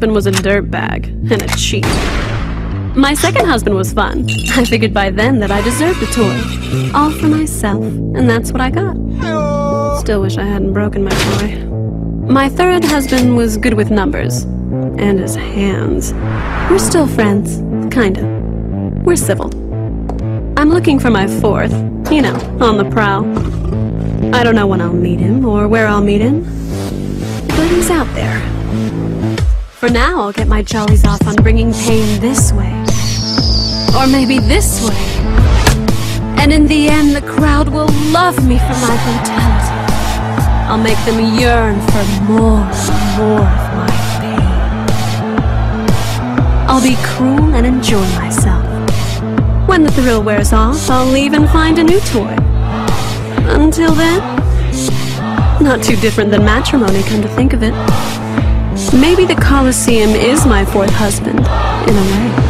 husband was a dirtbag and a cheat. My second husband was fun. I figured by then that I deserved a toy. All for myself, and that's what I got. Still wish I hadn't broken my toy. My third husband was good with numbers. And his hands. We're still friends. Kinda. We're civil. I'm looking for my fourth, you know, on the prowl. I don't know when I'll meet him or where I'll meet him, but he's out there. For now, I'll get my jollies off on bringing pain this way. Or maybe this way. And in the end, the crowd will love me for my brutality. I'll make them yearn for more and more of my pain. I'll be cruel and enjoy myself. When the thrill wears off, I'll leave and find a new toy. Until then, not too different than matrimony, come to think of it. Maybe the Colosseum is my fourth husband, in a way.